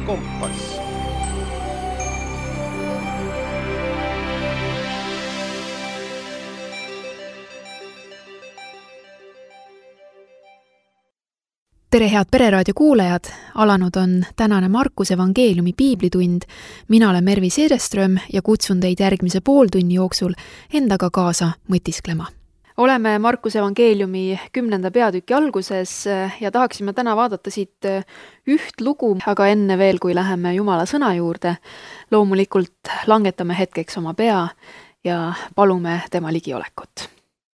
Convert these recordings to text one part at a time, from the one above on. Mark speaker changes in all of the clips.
Speaker 1: kompass.
Speaker 2: Tere, head Pereraadio kuulajad! Alanud on tänane Markuse evangeeliumi piiblitund. Mina olen Mervi Seereström ja kutsun teid järgmise pooltunni jooksul endaga kaasa mõtisklema. Oleme Markuse evangeeliumi 10. peatüki alguses ja tahaksime täna vaadata siit üht lugu, aga enne veel, kui läheme Jumala sõna juurde, loomulikult langetame hetkeks oma pea ja palume tema ligiolekut.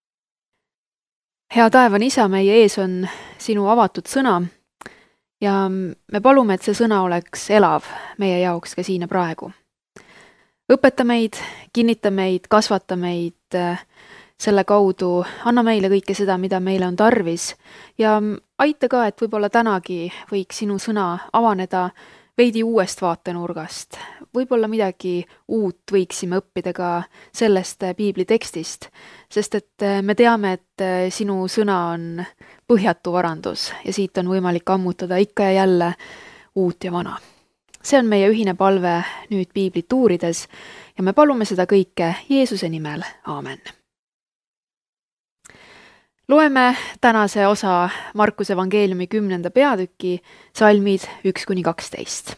Speaker 2: Hea taevane Isa, meie ees on sinu avatud sõna ja me palume, et see sõna oleks elav meie jaoks ka siin ja praegu. Õpeta meid, kinnita meid, kasvata meid selle kaudu, anna meile kõike seda, mida meile on tarvis ja aita ka, et võib-olla tänagi võiks sinu sõna avaneda veidi uuest vaatenurgast. Võib-olla midagi uut võiksime õppida ka sellest piibli tekstist, sest et me teame, et sinu sõna on põhjatu varandus ja siit on võimalik ammutada ikka ja jälle uut ja vana. See on meie ühine palve nüüd piiblit uurides ja me palume seda kõike Jeesuse nimel. Aamen. Loeme tänase osa Markuse evangeeliumi 10. peatüki salmid 1-12.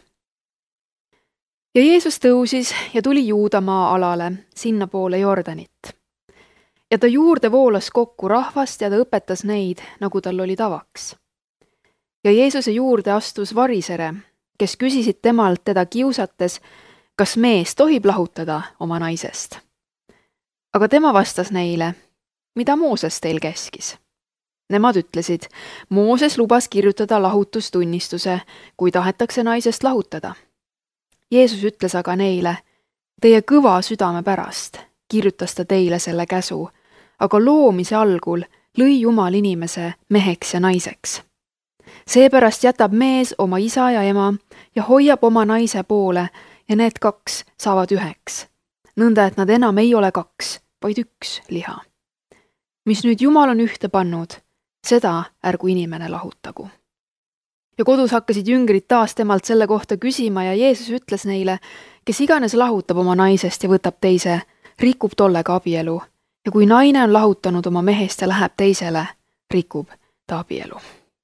Speaker 2: Ja Jeesus tõusis ja tuli Juudamaa alale, sinna poole Jordanit. Ja ta juurde voolas kokku rahvast ja ta õpetas neid, nagu tal oli tavaks. Ja Jeesuse juurde astus varisere, kes küsisid temalt teda kiusates, kas mees tohib lahutada oma naisest. Aga tema vastas neile, mida Mooses teil käskis. Nemad ütlesid, Mooses lubas kirjutada lahutustunnistuse, kui tahetakse naisest lahutada. Jeesus ütles aga neile, teie kõva südame pärast kirjutas ta teile selle käsu, aga loomise algul lõi Jumal inimese meheks ja naiseks. Seepärast jätab mees oma isa ja ema ja hoiab oma naise poole ja need kaks saavad üheks. Nõnda, et nad enam ei ole kaks, vaid üks liha. Mis nüüd Jumal on ühte pannud, seda ärgu inimene lahutagu. Ja kodus hakkasid jüngrid taas temalt selle kohta küsima ja Jeesus ütles neile, kes iganes lahutab oma naisest ja võtab teise, rikub tollega abielu. Ja kui naine on lahutanud oma mehest ja läheb teisele, rikub ta abielu.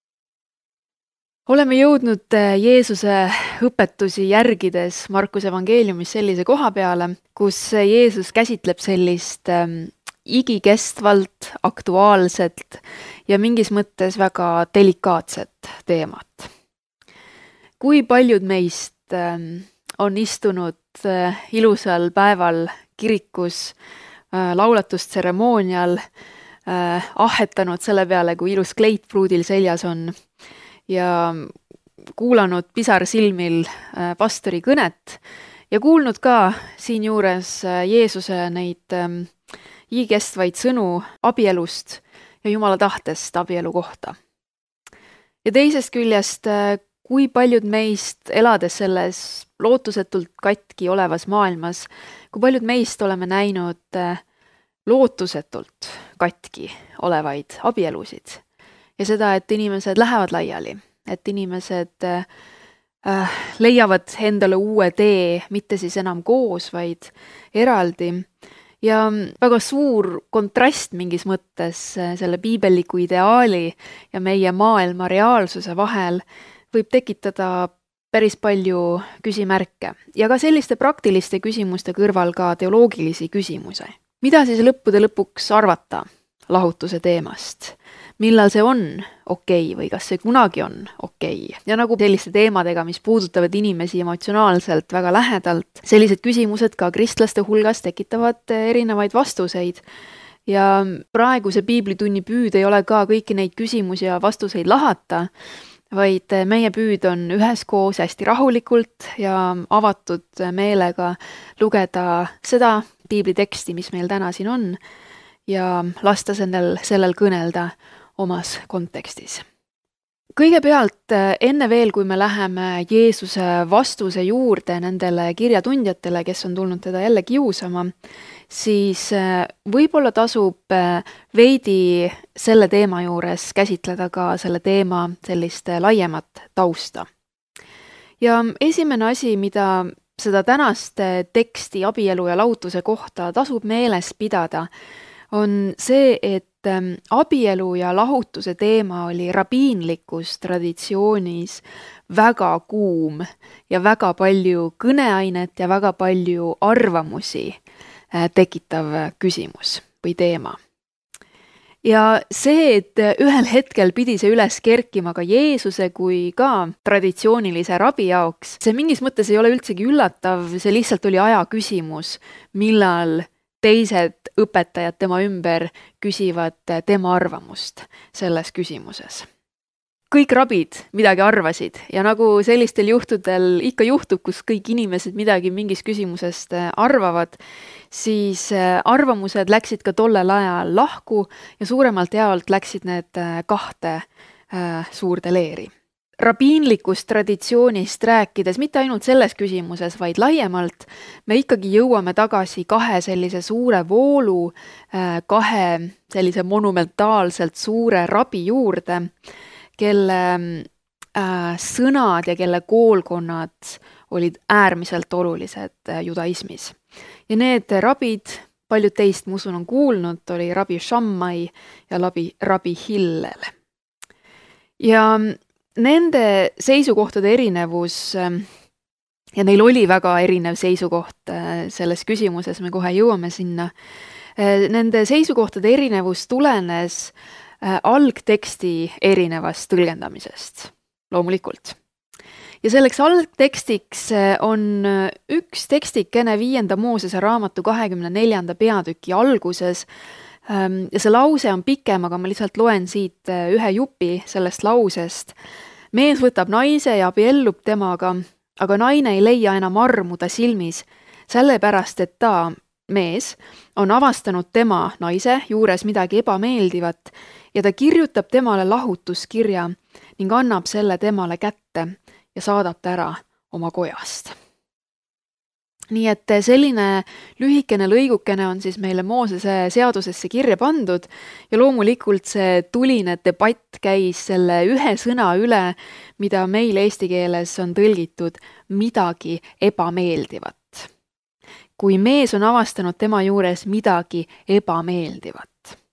Speaker 2: Oleme jõudnud Jeesuse õpetusi järgides Markuse evangeeliumis sellise koha peale, kus Jeesus käsitleb sellist igikestvalt, aktuaalset ja mingis mõttes väga delikaatset teemat. Kui paljud meist on istunud ilusal päeval kirikus laulatusteremoonial, ahetanud selle peale, kui ilus kleit pruudil seljas on ja kuulanud pisarsilmil pastori kõnet ja kuulnud ka siin juures Jeesuse neid igikestvaid sõnu abielust ja Jumala tahtest abielu kohta. Ja teisest küljest, kui paljud meist elades selles lootusetult katki olevas maailmas, kui paljud meist oleme näinud lootusetult katki olevaid abielusid ja seda, et inimesed lähevad laiali, et inimesed leiavad endale uue tee, mitte siis enam koos, vaid eraldi. Ja väga suur kontrast mingis mõttes selle piibelliku ideaali ja meie maailma reaalsuse vahel võib tekitada päris palju küsimärke ja ka selliste praktiliste küsimuste kõrval ka teoloogilisi küsimusi. Mida siis lõppude lõpuks arvata lahutuse teemast? Millal see on okei või kas see kunagi on okei? Ja nagu selliste teemadega, mis puudutavad inimesi emotsionaalselt väga lähedalt, sellised küsimused ka kristlaste hulgas tekitavad erinevaid vastuseid. Ja praegu see piiblitunni püüd ei ole ka kõiki neid küsimusi ja vastuseid lahata, vaid meie püüd on üheskoos hästi rahulikult ja avatud meelega lugeda seda piibliteksti, mis meil täna siin on, ja lasta sellel kõnelda omas kontekstis. Kõigepealt enne veel, kui me läheme Jeesuse vastuse juurde nendele kirjatundjatele, kes on tulnud teda jälle kiusama, siis võib-olla tasub veidi selle teema juures käsitleda ka selle teema sellist laiemat tausta. Ja esimene asi, mida seda tänast teksti abielu ja lahutuse kohta tasub meeles pidada, on see, et abielu ja lahutuse teema oli rabiinlikus traditsioonis väga kuum ja väga palju kõneainet ja väga palju arvamusi tekitav küsimus või teema. Ja see, et ühel hetkel pidi see üles kerkima ka Jeesuse kui ka traditsioonilise rabi jaoks, see mingis mõttes ei ole üldsegi üllatav, see lihtsalt oli aja küsimus, millal teised õpetajad tema ümber küsivad tema arvamust selles küsimuses. Kõik rabid midagi arvasid ja nagu sellistel juhtudel ikka juhtub, kus kõik inimesed midagi mingis küsimusest arvavad, siis arvamused läksid ka tollel ajal lahku ja suuremalt jaolt läksid need kahte suurde leeri. Rabiinlikust traditsioonist rääkides, mitte ainult selles küsimuses, vaid laiemalt, me ikkagi jõuame tagasi kahe sellise suure voolu, kahe sellise monumentaalselt suure rabi juurde, kelle sõnad ja kelle koolkonnad olid äärmiselt olulised judaismis. Ja need rabid, paljud teist, ma usun, on kuulnud, oli rabi Shammai ja rabi Hillel. Ja nende seisukohtade erinevus, ja neil oli väga erinev seisukoht selles küsimuses, me kohe jõuame sinna, nende seisukohtade erinevus tulenes algteksti erinevast tõlgendamisest, loomulikult. Ja selleks algtekstiks on üks tekstikene 5. Moosese raamatu 24. peatüki alguses ja see lause on pikem, aga ma lihtsalt loen siit ühe jupi sellest lausest. Mees võtab naise ja abiellub temaga, aga naine ei leia enam armu ta silmis, sellepärast, et ta, mees, on avastanud tema, naise, juures midagi ebameeldivat ja ta kirjutab temale lahutuskirja ning annab selle temale kätte ja saadab ta ära oma kojast. Nii et selline lühikene lõigukene on siis meile Moosese seadusesse kirja pandud ja loomulikult see tuline debatt käis selle ühe sõna üle, mida meil eesti keeles on tõlgitud midagi ebameeldivat. Kui mees on avastanud tema juures midagi ebameeldivat.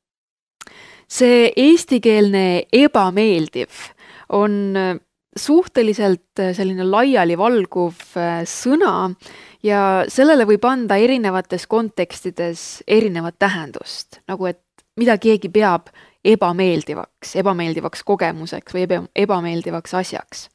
Speaker 2: See eestikeelne ebameeldiv on suhteliselt selline laialivalguv sõna ja sellele võib anda erinevates kontekstides erinevat tähendust, nagu et mida keegi peab ebameeldivaks kogemuseks või ebameeldivaks asjaks.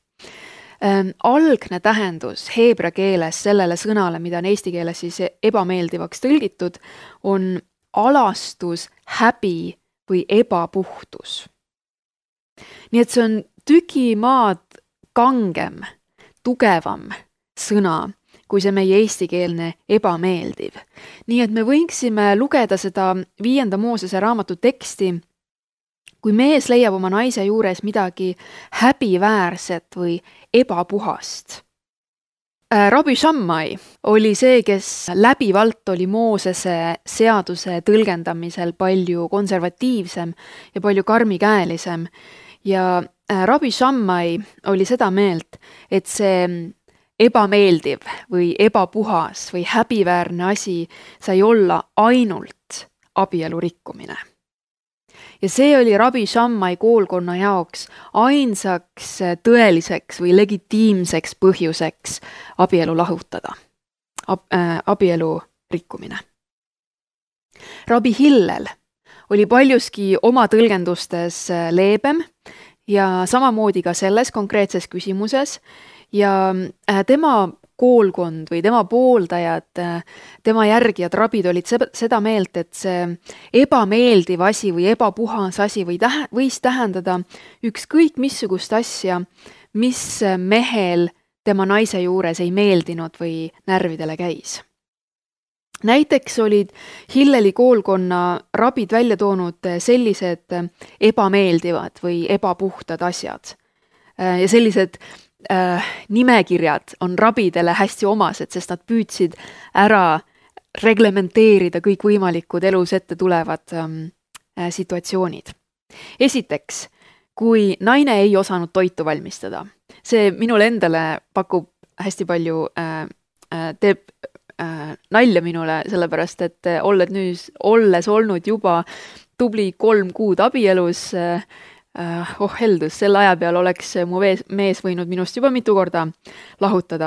Speaker 2: Algne tähendus heebrea keeles sellele sõnale, mida on eesti keeles siis ebameeldivaks tõlgitud, on alastus, häbi või ebapuhtus. Nii et see on tükimaad kangem, tugevam sõna, kui see meie eestikeelne ebameeldiv. Nii et me võiksime lugeda seda 5. Moosese raamatu teksti, kui mees leiab oma naise juures midagi häbiväärset või ebapuhast. Rabi Shammai oli see, kes läbivalt oli Moosese seaduse tõlgendamisel palju konservatiivsem ja palju karmikäelisem. Ja Rabi Shammai oli seda meelt, et see ebameeldiv või ebapuhas või häbiväärne asi sai olla ainult abielu rikkumine. Ja see oli Rabi Shammai koolkonna jaoks ainsaks tõeliseks või legitiimseks põhjuseks abielu lahutada, abielu rikkumine. Rabi Hillel oli paljuski oma tõlgendustes leebem ja samamoodi ka selles konkreetses küsimuses ja tema koolkond või tema pooldajad, tema järgijad, rabid olid seda meelt, et see ebameeldiv asi või ebapuhas asi võis tähendada ükskõik missugust asja, mis mehel tema naise juures ei meeldinud või närvidele käis. Näiteks olid Hilleli koolkonna rabid välja toonud sellised ebameeldivad või ebapuhtad asjad ja sellised nimekirjad on rabidele hästi omased, sest nad püüdsid ära reglementeerida kõik võimalikud elus ette tulevad situatsioonid. Esiteks, kui naine ei osanud toitu valmistada, see minule endale pakub hästi palju, teeb nalja minule, sellepärast et olles olnud juba tubli 3 kuud abielus, heldus, selle aja peal oleks mu mees võinud minust juba mitu korda lahutada,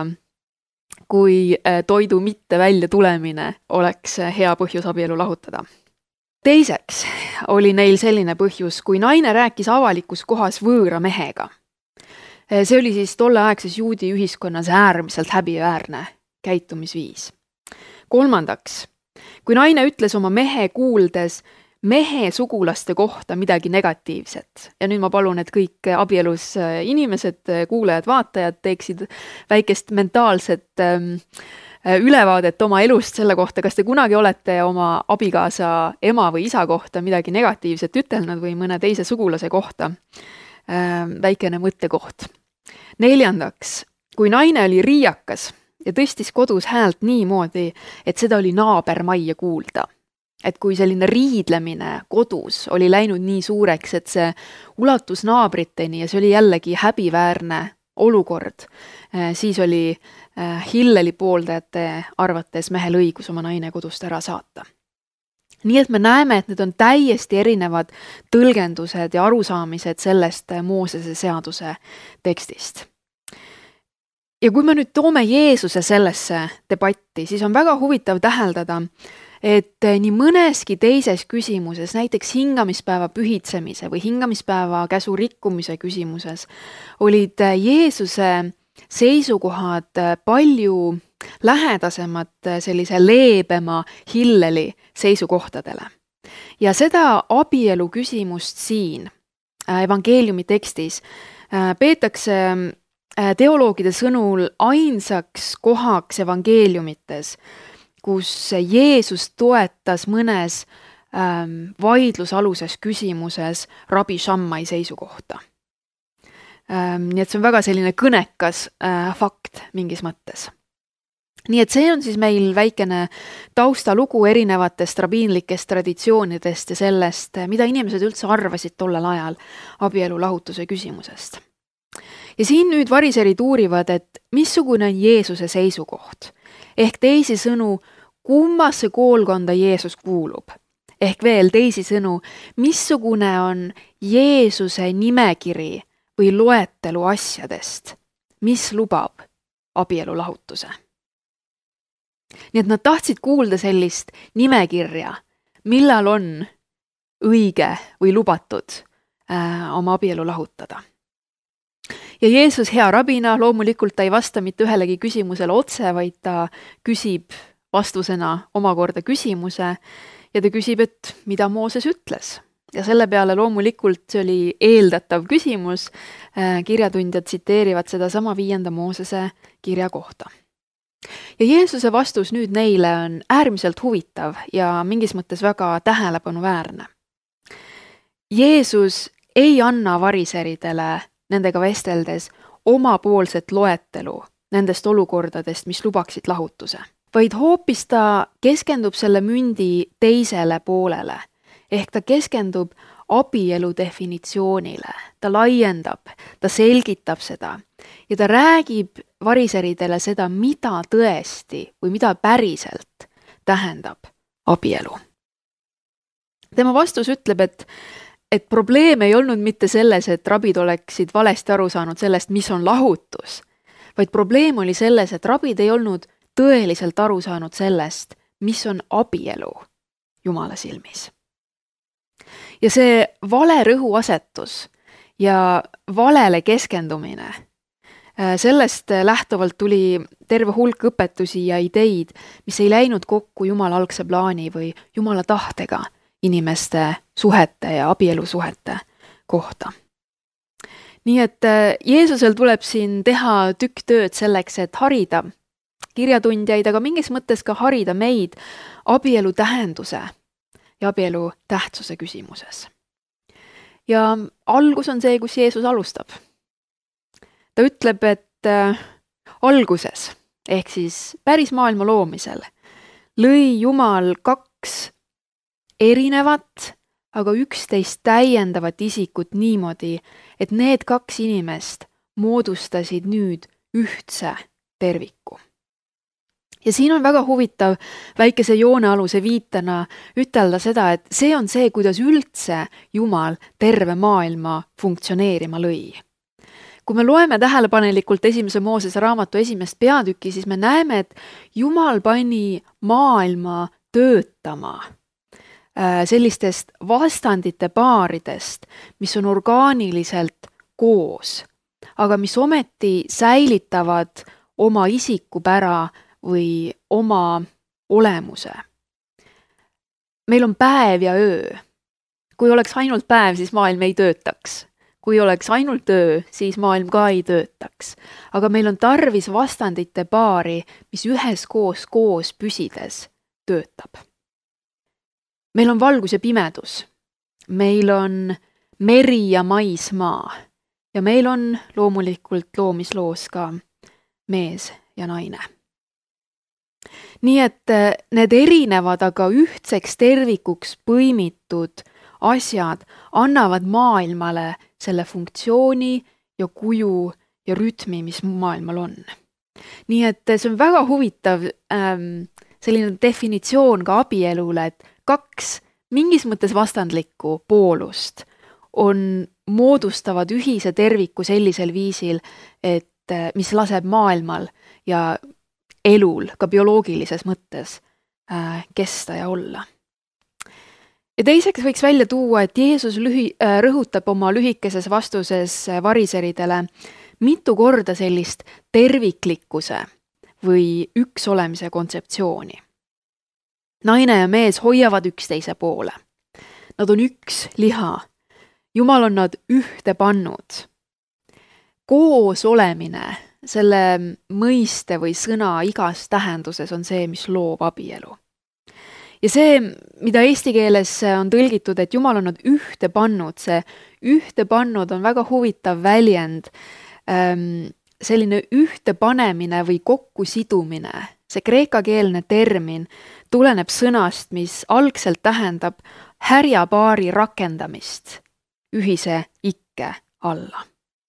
Speaker 2: kui toidu mitte välja tulemine oleks hea põhjus abielu lahutada. Teiseks oli neil selline põhjus, kui naine rääkis avalikus kohas võõra mehega. See oli siis tolleaegses juudi ühiskonnas äärmiselt häbiväärne käitumisviis. Kolmandaks, kui naine ütles oma mehe kuuldes mehe sugulaste kohta midagi negatiivset. Ja nüüd ma palun, et kõik abielus inimesed, kuulajad, vaatajad teeksid väikest mentaalset ülevaadet oma elust selle kohta, kas te kunagi olete oma abikaasa ema või isa kohta midagi negatiivset ütelnud või mõne teise sugulase kohta. Väikene mõttekoht. Neljandaks, kui naine oli riiakas ja tõstis kodus häält niimoodi, et seda oli naabermajja kuulda. Et kui selline riidlemine kodus oli läinud nii suureks, et see ulatus naabriteni ja see oli jällegi häbiväärne olukord, siis oli Hilleli pooldajate arvates mehel õigus oma naine kodust ära saata. Nii et me näeme, et need on täiesti erinevad tõlgendused ja arusaamised sellest Moosese seaduse tekstist. Ja kui me nüüd toome Jeesuse sellesse debatti, siis on väga huvitav täheldada, et nii mõneski teises küsimuses, näiteks hingamispäeva pühitsemise või hingamispäeva käsu rikkumise küsimuses, olid Jeesuse seisukohad palju lähedasemad sellise leebema Hilleli seisukohtadele. Ja seda abielu küsimust siin evangeeliumi tekstis peetakse teoloogide sõnul ainsaks kohaks evangeeliumites, kus Jeesus toetas mõnes vaidlusaluses küsimuses Rabbi Shammai seisukohta. Nii et see on väga selline kõnekas fakt mingis mõttes. Nii et see on siis meil väikene taustalugu erinevatest rabiinlikest traditsioonidest ja sellest, mida inimesed üldse arvasid tollel ajal abielu lahutuse küsimusest. Ja siin nüüd variserid uurivad, et missugune on Jeesuse seisukoht. Ehk teisisõnu, kummasse koolkonda Jeesus kuulub. Ehk veel teisisõnu, missugune on Jeesuse nimekiri või loetelu asjadest, mis lubab abielu lahutuse. Nii et nad tahtsid kuulda sellist nimekirja, millal on õige või lubatud oma abielu lahutada. Ja Jeesus hea rabina loomulikult ta ei vasta mitte ühelegi küsimusele otse, vaid ta küsib vastusena omakorda küsimuse ja ta küsib, et mida Mooses ütles. Ja selle peale loomulikult see oli eeldatav küsimus. Kirjatundjad tsiteerivad seda sama 5. Moosese kirja kohta. Ja Jeesuse vastus nüüd neile on äärmiselt huvitav ja mingis mõttes väga tähelepanuväärne. Jeesus ei anna variseridele nendega vesteldes omapoolset loetelu nendest olukordadest, mis lubaksid lahutuse, vaid hoopis ta keskendub selle mündi teisele poolele. Ehk ta keskendub abielu definitsioonile, ta laiendab, ta selgitab seda ja ta räägib variseridele seda, mida tõesti või mida päriselt tähendab abielu. Tema vastus ütleb, et probleem ei olnud mitte selles, et rabid oleksid valesti aru saanud sellest, mis on lahutus, vaid probleem oli selles, et rabid ei olnud tõeliselt aru saanud sellest, mis on abielu Jumala silmis. Ja see vale rõhuasetus ja valele keskendumine, sellest lähtuvalt tuli terve hulk õpetusi ja ideid, mis ei läinud kokku Jumala algse plaani või Jumala tahtega inimeste suhete ja abielusuhete kohta. Nii et Jeesusel tuleb siin teha tükk tööd selleks, et harida kirjatundjaid, aga mingis mõttes ka harida meid abielu tähenduse ja abielu tähtsuse küsimuses. Ja algus on see, kus Jeesus alustab. Ta ütleb, et alguses, ehk siis päris maailma loomisel, lõi Jumal 2 erinevat, aga üksteist täiendavat isikut niimoodi, et need 2 inimest moodustasid nüüd ühtse terviku. Ja siin on väga huvitav väikese joonealuse viitena ütelda seda, et see on see, kuidas üldse Jumal terve maailma funktsioneerima lõi. Kui me loeme tähelepanelikult esimese Moosese raamatu 1. peatükki, siis me näeme, et Jumal pani maailma töötama sellistest vastandite paaridest, mis on orgaaniliselt koos, aga mis ometi säilitavad oma isikupära või oma olemuse. Meil on päev ja öö. Kui oleks ainult päev, siis maailm ei töötaks. Kui oleks ainult öö, siis maailm ka ei töötaks. Aga meil on tarvis vastandite paari, mis üheskoos koos püsides töötab. Meil on valgus ja pimedus. Meil on meri ja maismaa. Ja meil on loomulikult loomisloos ka mees ja naine. Nii et need erinevad, aga ühtseks tervikuks põimitud asjad annavad maailmale selle funktsiooni ja kuju ja rütmi, mis maailmal on. Nii et see on väga huvitav selline definitsioon ka abielule, et 2 mingis mõttes vastandlikku poolust moodustavad ühise terviku sellisel viisil, et mis laseb maailmal ja elul ka bioloogilises mõttes kesta ja olla. Ja teiseks võiks välja tuua, et Jeesus rõhutab oma lühikeses vastuses variseridele mitu korda sellist terviklikkuse või üks olemise kontseptsiooni. Naine ja mees hoiavad üksteise poole. Nad on üks liha. Jumal on nad ühte pannud. Koos olemine, selle mõiste või sõna igas tähenduses on see, mis loob abielu. Ja see, mida eesti keeles on tõlgitud, et Jumal on nad ühte pannud, see ühte pannud on väga huvitav väljend, selline ühte panemine või kokkusidumine. See kreekakeelne termin tuleneb sõnast, mis algselt tähendab härjapaari rakendamist ühise ikke alla.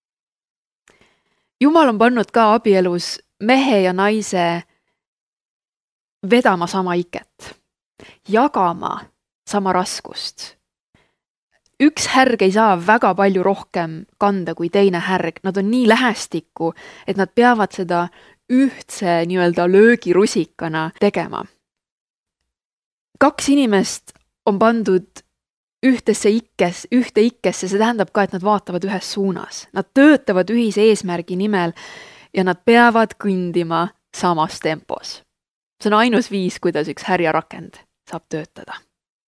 Speaker 2: Jumal on pannud ka abielus mehe ja naise vedama sama iket, jagama sama raskust. Üks härg ei saa väga palju rohkem kanda kui teine härg. Nad on nii lähestikku, et nad peavad seda ühtse nii-öelda löögirusikana tegema. 2 inimest on pandud ühte ikkesse, see tähendab ka, et nad vaatavad ühes suunas. Nad töötavad ühise eesmärgi nimel ja nad peavad kõndima samas tempos. See on ainus viis, kuidas üks härjarakend saab töötada.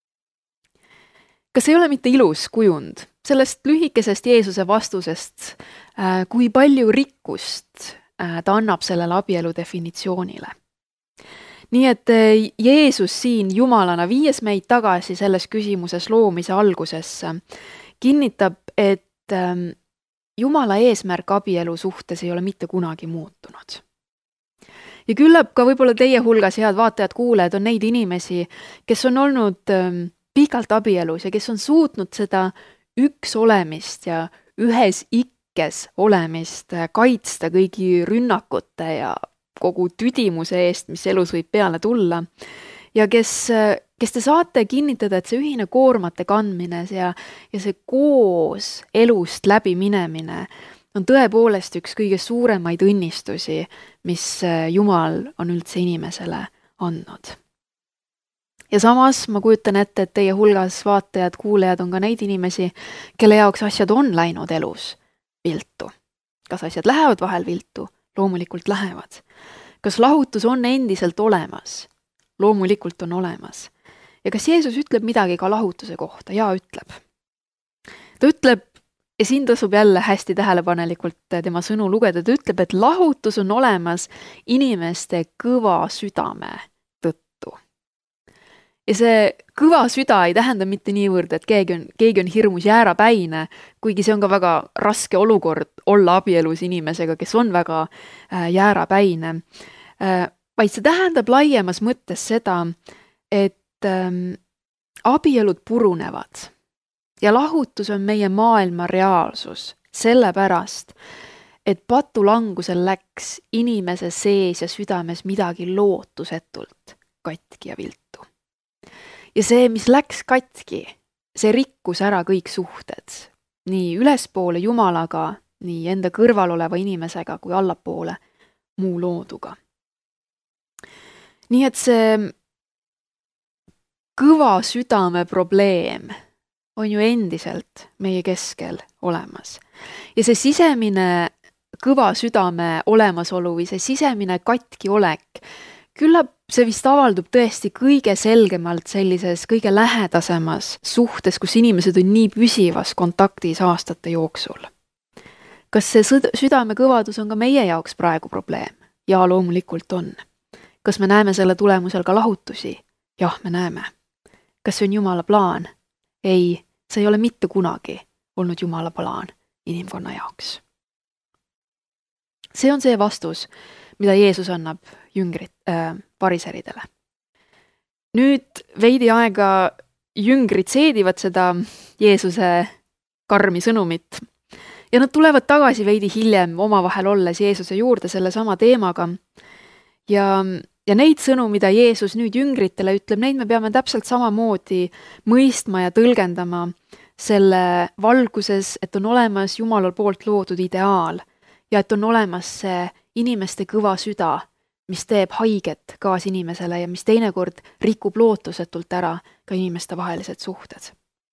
Speaker 2: Kas ei ole mitte ilus kujund sellest lühikesest Jeesuse vastusest, kui palju rikkust ta annab sellele abielu definitsioonile? Nii et Jeesus siin Jumalana viies meid tagasi selles küsimuses loomise algusesse, kinnitab, et Jumala eesmärk abielu suhtes ei ole mitte kunagi muutunud. Ja küllap ka võib-olla teie hulgas, head vaatajad, kuulajad, on neid inimesi, kes on olnud pikalt abielus ja kes on suutnud seda üks olemist ja ühes ikkes olemist kaitsta kõigi rünnakute ja kogu tüdimuse eest, mis elus võib peale tulla. Ja kes te saate kinnitada, et see ühine koormate kandmine ja see koos elust läbi minemine on tõepoolest üks kõige suuremaid õnnistusi, mis Jumal on üldse inimesele andnud. Ja samas ma kujutan ette, et teie hulgas vaatajad, kuulajad on ka neid inimesi, kelle jaoks asjad on läinud elus viltu. Kas asjad lähevad vahel viltu? Loomulikult lähevad. Kas lahutus on endiselt olemas? Loomulikult on olemas. Ja kas Jeesus ütleb midagi ka lahutuse kohta? Jaa, ütleb. Ta ütleb, ja siin tasub jälle hästi tähelepanelikult tema sõnu lugeda, ta ütleb, et lahutus on olemas inimeste kõva südame tõttu. Ja see kõva süda ei tähenda mitte niivõrd, et keegi on hirmus jäärapäine, kuigi see on ka väga raske olukord olla abielus inimesega, kes on väga jäärapäine. Vaid see tähendab laiemas mõttes seda, et abielud purunevad ja lahutus on meie maailma reaalsus sellepärast, et patulangusel läks inimese sees ja südames midagi lootusetult katki ja viltu. Ja see, mis läks katki, see rikkus ära kõik suhted, nii ülespoole Jumalaga, nii enda kõrval oleva inimesega kui allapoole muu looduga. Nii et see kõva südame probleem on ju endiselt meie keskel olemas. Ja see sisemine kõva südame olemasolu või see sisemine katki olek, küllap see vist avaldub tõesti kõige selgemalt sellises kõige lähedasemas suhtes, kus inimesed on nii püsivas kontaktis aastate jooksul. Kas see südame kõvadus on ka meie jaoks praegu probleem? Ja loomulikult on. Kas me näeme selle tulemusel ka lahutusi? Jah, me näeme. Kas see on Jumala plaan? Ei, see ei ole mitte kunagi olnud Jumala plaan inimkonna jaoks. See on see vastus, mida Jeesus annab fariseridele. Nüüd veidi aega jüngrid seedivad seda Jeesuse karmi sõnumit ja nad tulevad tagasi veidi hiljem omavahel olles Jeesuse juurde selle sama teemaga. Ja neid sõnu, mida Jeesus nüüd jüngritele ütleb, neid me peame täpselt samamoodi mõistma ja tõlgendama selle valguses, et on olemas Jumala poolt loodud ideaal ja et on olemas see inimeste kõva süda, mis teeb haiget kaasinimesele ja mis teinekord rikub lootusetult ära ka inimeste vahelised suhted.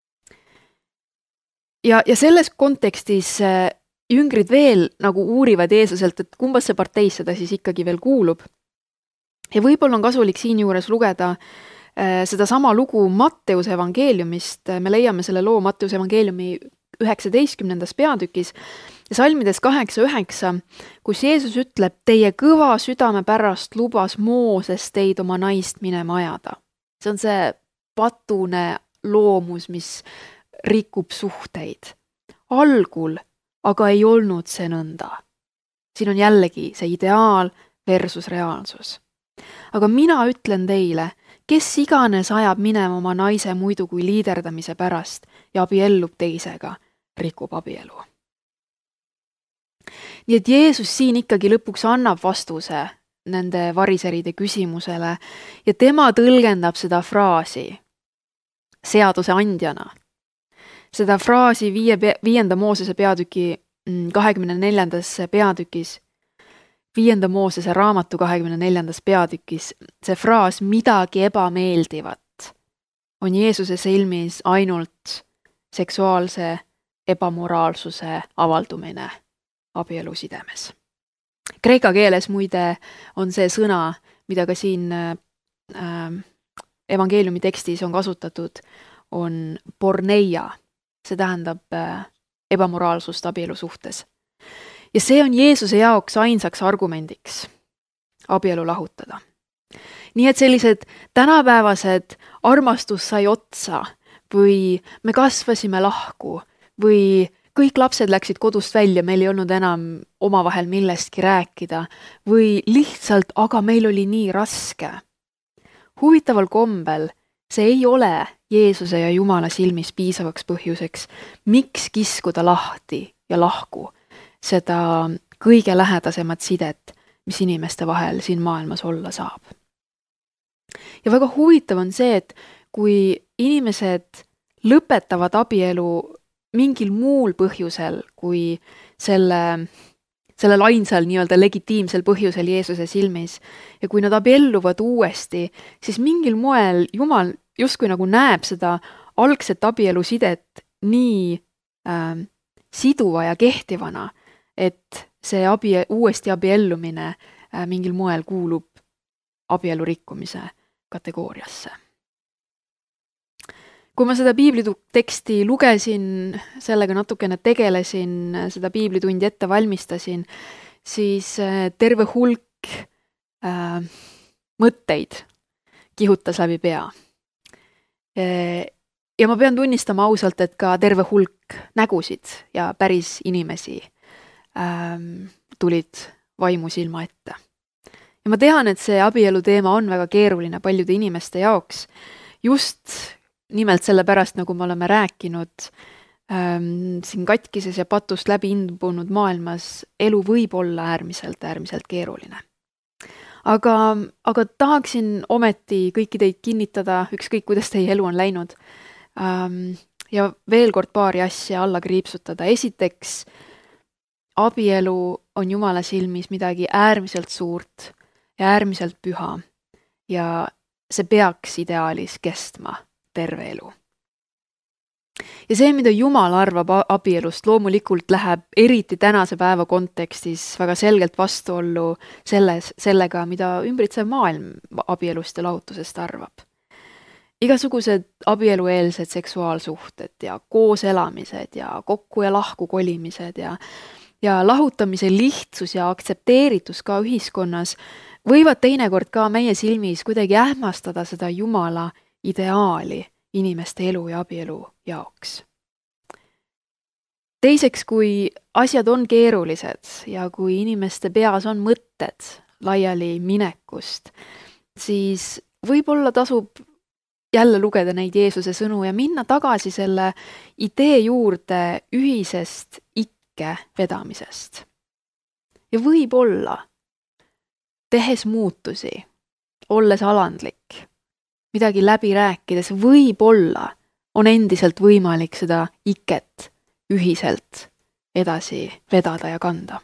Speaker 2: Ja selles kontekstis jüngrid veel nagu uurivad Jeesuselt, et kumbasse parteis seda siis ikkagi veel kuulub. Ja võib-olla on kasulik siinjuures lugeda seda sama lugu Matteuse evangeeliumist. Me leiame selle loo Matteuse evangeeliumi 19. peatükis ja salmides 8-9, kus Jeesus ütleb, teie kõva südame pärast lubas Mooses teid oma naist minema ajada. See on see patune loomus, mis rikub suhteid. Algul aga ei olnud see nõnda. Siin on jällegi see ideaal versus reaalsus. Aga mina ütlen teile, kes iganes ajab minema oma naise muidu kui liiderdamise pärast ja abiellub teisega, rikub abielu. Nii et Jeesus siin ikkagi lõpuks annab vastuse nende variseride küsimusele ja tema tõlgendab seda fraasi seaduse andjana. Seda fraasi 5. Moosese peatüki 24. peatükis 5. Moosese raamatu 24. peatükis see fraas midagi ebameeldivat on Jeesuse silmis ainult seksuaalse ebamoraalsuse avaldumine abielu sidemes. Kreeka keeles muide on see sõna, mida ka siin evangeeliumi tekstis on kasutatud, on porneia. See tähendab ebamoraalsust abielu suhtes. Ja see on Jeesuse jaoks ainsaks argumendiks abielu lahutada. Nii et sellised tänapäevased armastus sai otsa või me kasvasime lahku või kõik lapsed läksid kodust välja, meil ei olnud enam omavahel millestki rääkida või lihtsalt, aga meil oli nii raske. Huvitaval kombel see ei ole Jeesuse ja Jumala silmis piisavaks põhjuseks, miks kiskuda lahti ja lahku seda kõige lähedasemat sidet, mis inimeste vahel siin maailmas olla saab. Ja väga huvitav on see, et kui inimesed lõpetavad abielu mingil muul põhjusel kui sellel ainsal nii-öelda legitiimsel põhjusel Jeesuse silmis ja kui nad abielluvad uuesti, siis mingil moel Jumal justkui nagu näeb seda algset abielusidet nii siduva ja kehtivana, et see uuesti abiellumine mingil moel kuulub abielu rikkumise kategooriasse. Kui ma seda piibliteksti lugesin, sellega natukene tegelesin, seda piiblitundi ette valmistasin, siis terve hulk mõtteid kihutas läbi pea. Ja ma pean tunnistama ausalt, et ka terve hulk nägusid ja päris inimesi tulid vaimu silma ette. Ja ma tean, et see abielu teema on väga keeruline paljude inimeste jaoks. Just nimelt sellepärast, nagu me oleme rääkinud, Siin katkises ja patust läbi imbunud maailmas elu võib olla äärmiselt keeruline. Aga tahaksin ometi kõiki teid kinnitada, ükskõik kuidas teie elu on läinud. Ja veel kord paari asja alla kriipsutada. Esiteks, abielu on Jumala silmis midagi äärmiselt suurt ja äärmiselt püha ja see peaks ideaalis kestma terve elu. Ja see, mida Jumal arvab abielust, loomulikult läheb eriti tänase päeva kontekstis väga selgelt vastuollu sellega, mida ümbritsev maailm abielust ja lahutusest arvab. Igasugused abielueelsed seksuaalsuhted ja kooselamised ja kokku ja lahku kolimised ja lahutamise lihtsus ja aktsepteeritus ka ühiskonnas võivad teinekord ka meie silmis kuidagi ähmastada seda Jumala ideaali inimeste elu ja abielu jaoks. Teiseks, kui asjad on keerulised ja kui inimeste peas on mõtted laiali minekust, siis võib-olla tasub jälle lugeda neid Jeesuse sõnu ja minna tagasi selle idee juurde ühisest ikke vedamisest. Ja võib-olla, tehes muutusi, olles alandlik, midagi läbi rääkides, võib-olla on endiselt võimalik seda iket ühiselt edasi vedada ja kanda.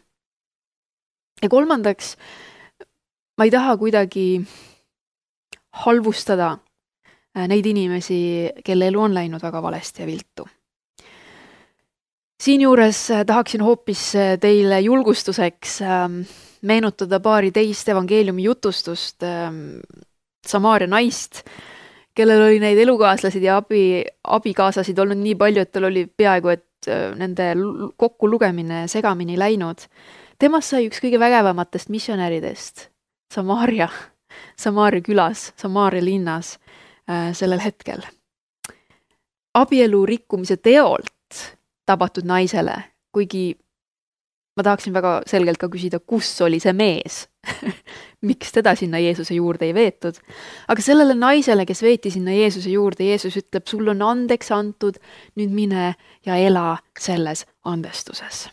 Speaker 2: Ja kolmandaks, ma ei taha kuidagi halvustada neid inimesi, kelle elu on läinud väga valesti ja viltu. Siinjuures tahaksin hoopis teile julgustuseks meenutada paari teist evangeeliumi jutustust Samaaria naist, kellel oli neid elukaaslasid ja abikaasasid olnud nii palju, et tal oli peaaegu, et nende kokku lugemine segamini läinud. Temast sai üks kõige vägevamatest missionäridest Samaaria külas, Samaaria linnas sellel hetkel. Abielu rikkumise teolt tabatud naisele, kuigi ma tahaksin väga selgelt ka küsida, kus oli see mees, miks teda sinna Jeesuse juurde ei veetud. Aga sellele naisele, kes veeti sinna Jeesuse juurde, Jeesus ütleb, sul on andeks antud, nüüd mine ja ela selles andestuses.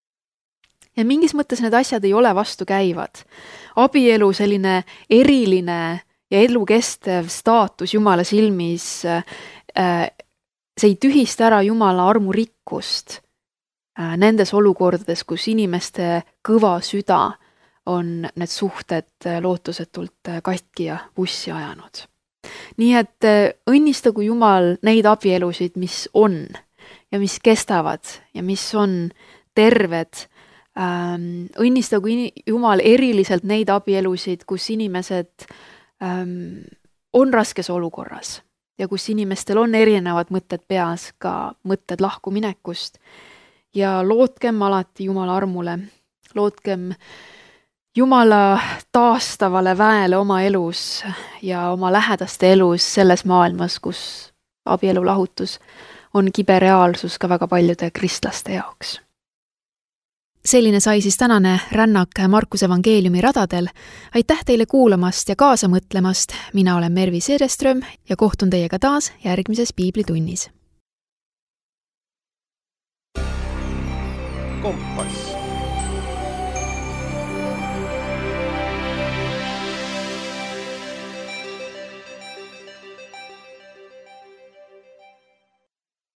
Speaker 2: Ja mingis mõttes need asjad ei ole vastukäivad. Abielu selline eriline ja elukestev staatus Jumala silmis, see ei tühista ära Jumala armu rikkust nendes olukordades, kus inimeste kõva süda on need suhted lootusetult katki ja bussi ajanud. Nii et õnnistagu Jumal neid abielusid, mis on ja mis kestavad ja mis on terved. Õnnistagu Jumal eriliselt neid abielusid, kus inimesed on raskes olukorras ja kus inimestel on erinevad mõtted peas, ka mõtted lahkuminekust. Ja lootkem alati Jumala armule, lootkem Jumala taastavale väele oma elus ja oma lähedaste elus selles maailmas, kus abielu lahutus on kibe reaalsus ka väga paljude kristlaste jaoks. Selline sai siis tänane rännak Markuse evangeeliumi radadel. Aitäh teile kuulamast ja kaasa mõtlemast. Mina olen Mervi Seereström ja kohtun teiega taas järgmises piiblitunnis.
Speaker 1: Kompass.